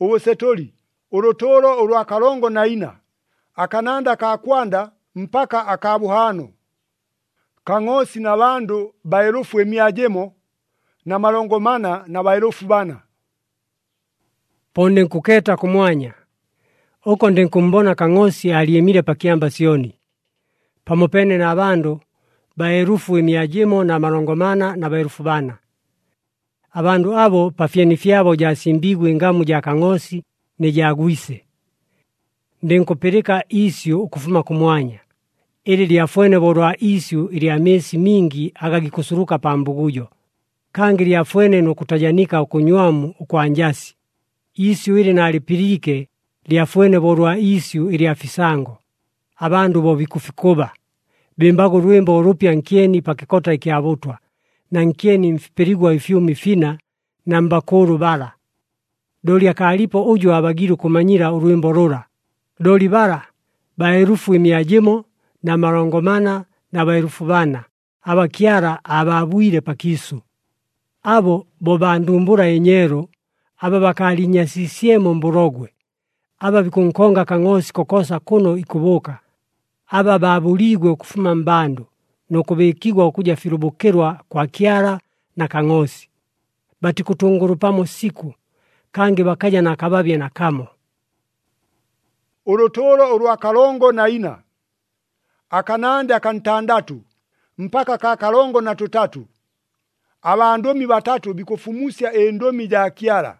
ubusetoli, urutoro urwa kalongo na ina, akananda ka kwanda mpaka akabuhano. Kang'osi na bandu baelufu emiajemo na malongo mana na baelufu bana. Ponde nkuketa kumwanya. Oko ndenkumbona Kang'osi aliyemile pakiamba Sioni. Pamopene na abandu baelufu emiajemo na malongo mana na baelufu bana. Abandu abo pafyeni fyabo jasimbigwe ingamu ja Kang'osi ne jagwise. Ndenkupeleka isyu ukufuma kumwanya. Ili lyafwene borwa isyu ili amesi mingi agagikusuruka pa mbugujo. Kangi lyafwene nukutajanika ukunywamu ukwanjasi. Isyu ili nalipirike lyafwene borwa isyu ili afisango. Abandu bo bikufikoba. Bimbago rwembo urupya nkieni pakikota ikiabutwa. Na nkieni mfipirigwa ifyumi fina na mbakuru bala. Doli akalipo ujo abagiru kumanyira urwembo rura. Doli bala baerufu emiajemo na marongomana na baerufu bana. Aba kiara ababuire pakisu. Abo bobandumbura enyero. Aba bakalinyasisiemo mburogwe. Aba bikunkonga Kang'osi kokosa kuno ikuboka. Aba babuligwe okufuma mbandu. Nokubekigwa okuja firubukerwa kwa Kiara na Kang'osi. Bati kutunguru pamo siku. Kangi bakaja na kababye na kamo. Urutoro urwa kalongo na ina. Akanande akantandatu. Mpaka ka kalongo na tutatu. Abandomi batatu bikufumusya endomi ja Kiara.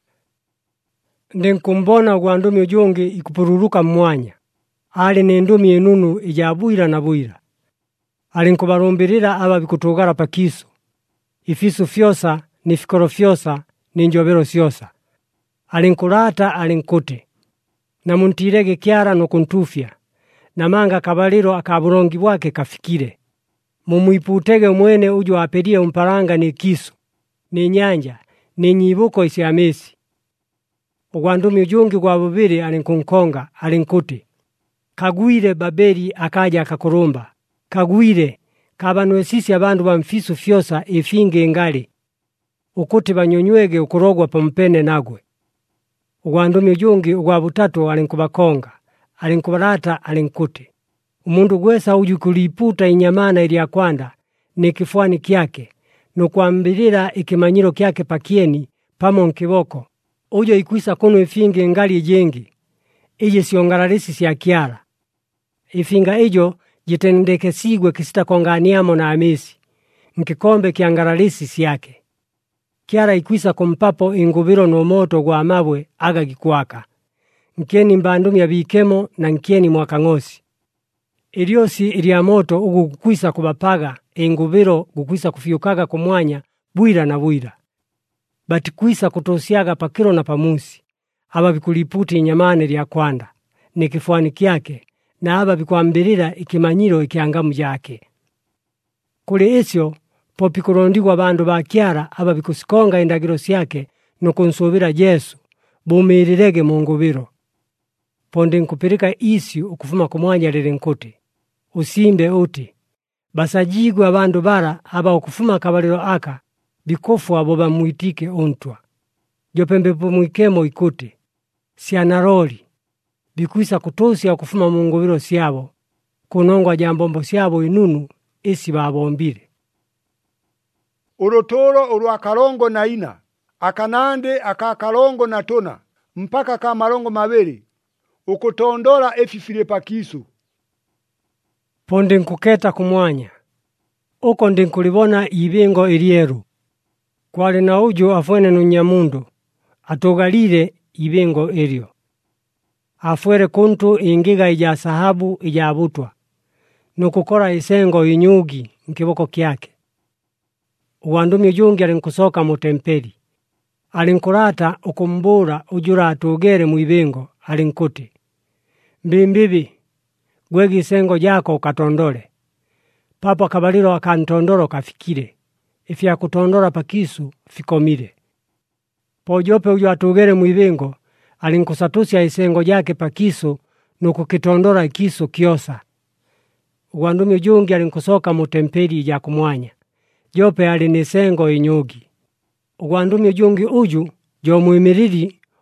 Ndenkumbona ugwandomi ujonge ikupururuka mwanya. Ali nendomi enunu ijabuira na buira. Ali nkubarumbilira aba bikutugara pakiso. Ifisu fyosa, nifikoro fyosa, ninjobero syosa. Ali nkulata ali nkute. Na muntirege Kiara no kuntufya. Na manga kabaliro akaburongi wake kafikire. Mumuiputege mwene ujo aperie umparanga ni kisu. Ni nyanja, ni nyibuko isi amesi. Ugwandumi ujungi kwa bubiri alinkunkonga, alinkute. Kagwire Babeli akaja akakurumba. Kagwire, kabanwesisi abandu ba mfisu fyosa ifinge ngali. Ukuti banyonywege ukurogwa pampene nagwe. Ugwandumi ujungi ugwa butatu alinkubakonga. Alinkubarata alinkute. Umundu gwesa uju kuliputa inyamana ili akwanda ni kifuani kyake. Nukuambilira ikimanyiro kyake pakieni pamo nkiboko. Ujo ikuisa kuno ifinge ngali jengi. Ije siongararisi siya Kiara. Ifinga ijo jitendeke sigwe kisita konganiamo na amesi. Nkikombe kiangararisi siyake. Kiara ikuisa kumpapo ingubiro no moto gwa mabwe aga gikuaka. Nkieni mbandumi ya bikemo na nkieni mwa Kang'osi. Iliosi ilia moto ugu kukwisa kubapaga ingubiro kukwisa kufiyukaga kumwanya buira na buira. Bati kuisa kutosiaga pakiro na pamusi. Aba bikuliputi inyamane lia kwanda. Ni kifuani kyake. Na aba bikuambirira ikimanyiro ikiangamu jake. Kule isyo, popikurondigwa bandu ba Kiara aba bikusikonga indagiro syake nukunsubira Yesu, bumirirege mu ngubiro. Ponde nkupirika isyu ukufuma kumwanya lile nkuti. Usimbe uti. Basajigwe abandu bara aba ukufuma kabaliro aka, bikofu abo bamuitike untwa. Jopembe pumwikemo ikuti. Sianaroli. Bikuisa kutosi ukufuma mu ngubiro syabo. Kunongwa jambombo syabo inunu isi babombire. Urutoro urwa kalongo na ina. Akanande akakalongo na tona. Mpaka ka malongo mabeli. Ukutondola efifile pakisu. Ponde nkuketa kumwanya. Uko ndenkulibona ibingo ilieru. Kwale na ujo afwene nunyamundu. Atogalile ibingo ilio. Afwere kuntu ingiga ija sahabu ija abutwa. Nukukora isengo inyugi nkiboko kyake. Uwandumi ujungi alinkusoka mu tempeli. Alinkurata ukumbura ujura atugere mu ibingo alinkuti. Mbimbibi, gwegi isengo jako ukatondole. Papo akabaliro akantondoro kafikire. Ifya kutondora pakisu fikomire. Pojope uju atugere mu ibingo alinkusatusia isengo jake pakisu nukukitondora ikisu kiosa. Uwandumi ujungi alinkusoka mu tempeli ja kumwanya. Jope alinisengo inyugi. Uwandumi ujungi uju jo muimiriri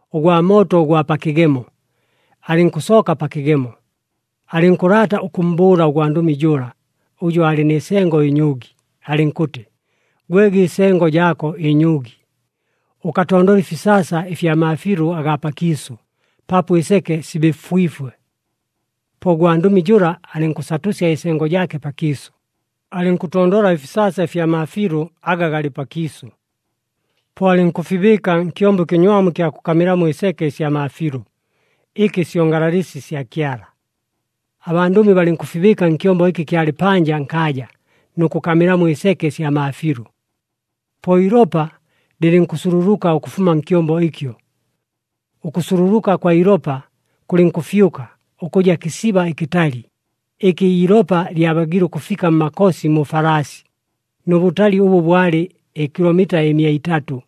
ugwa moto ugwa pakigemo, alinkusoka pakigemo, alinkurata ukumbura ugwa ndumi jura, ujo ali nisengo inyugi, alinkuti, gwegi isengo jako inyugi, ukatondoli fisasa ifya mafiru agapakisu, papu iseke sibifwifwe. Po ugwa ndumi jura alinkusatusya isengo jake pakisu, alinkutondola ifisasa ifya mafiru agagali pakisu. Po alinkufibika nkyombo kinywamu kya kukamiramu iseke isya mafiru, iki siongalalisi sya kyala. Abandumi balinkufibika nkyombo iki kyali panja nkaja, nukukamiramu iseke isya mafiru. Po iropa lilinkusururuka ukufuma nkyombo ikyo. Ukusururuka kwa iropa kulinkufyuka ukuja kisiba ikitali. Iki iropa lyabagiru kufika mmakosi mu farasi. Nubutali ubu bwali kilomita 300